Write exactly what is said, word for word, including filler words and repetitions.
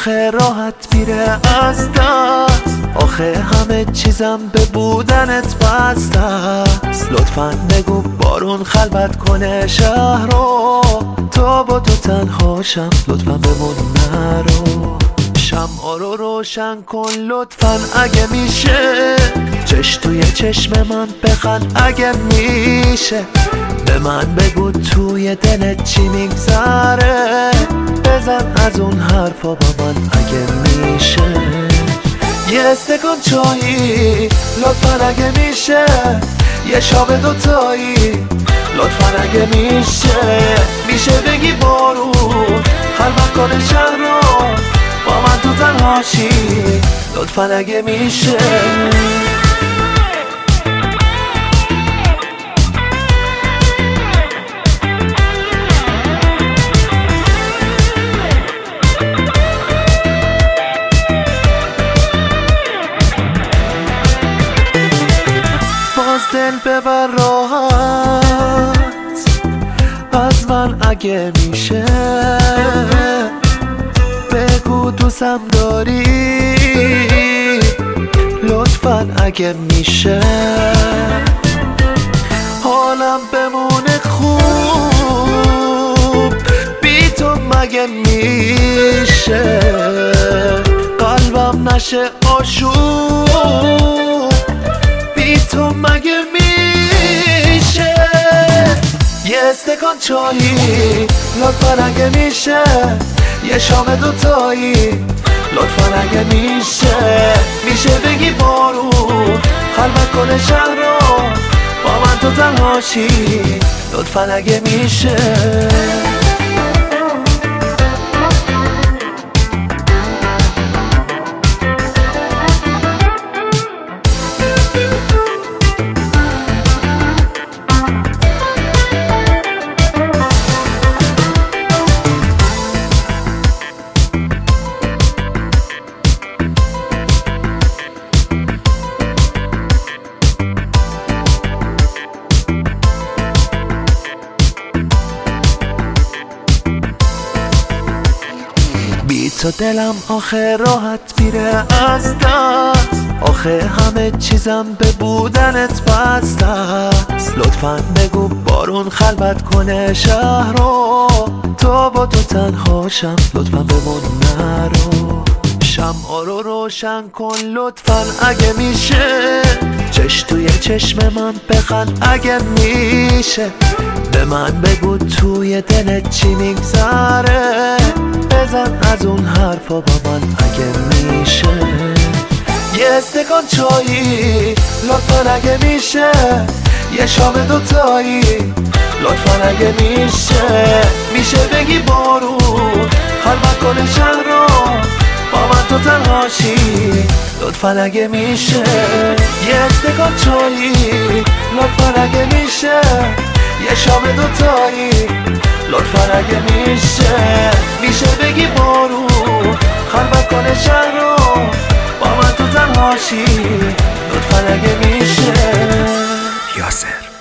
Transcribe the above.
آخه راحت میره از دست، آخه همه چیزم به بودنت بسته است. لطفاً بگو بارون خلوت کنه شهر رو، تا با تو تنهاشم لطفاً بمون نرو. شمعا رو روشن کن لطفاً اگه میشه، چش توی چشم من بخند اگه میشه. به من بگو توی دلت چی میگذره، بزن از اون حرفا با من اگه میشه. یه استکان چایی لطفاً اگه میشه، یه شاب دوتایی لطفاً اگه میشه. میشه بگی بارون خلوت کنه شهر رو، با من تو تنهاشی لطفاً اگه میشه. باز دل ببر راحت از من اگه میشه، بگو دوستم داری لطفاً اگه میشه. حالم بمونه خوب بی تو مگه میشه، قلبم نشه آشوب بی تو مگه میشه. یه استکان چایی لطفاً اگه میشه، یه شام دوتایی لطفاً اگه میشه. میشه بگی بارون خلوت کنه شهر رو، با من تو تنهاشی لطفاً اگه میشه. بی تو دلم آخه راحت میره از دست، آخه همه چیزم به بودنت بسته است. لطفاً بگو بارون خلوت کنه شهر رو، تا با تو تنهاشم لطفاً بمون نرو. شمعا رو روشن کن لطفاً اگه میشه، چش توی چشم من بخند اگه میشه. به من بگو توی دلت چی میگذره، بزن از اون حرفا با من اگه میشه. یه استکان چایی لطفاً اگه میشه، یه شام دوتایی لطفاً اگه میشه. میشه بگی بارون خلوت کنه شهر رو، با من تو تنهاشی لطفاً اگه میشه. یه استکان چایی لطفاً اگه میشه، یه شام دوتایی لطفاً اگه میشه. میشه بگی بارون خلوت کنه شهر رو، با من تو تنهاشی لطفاً اگه میشه. یاسر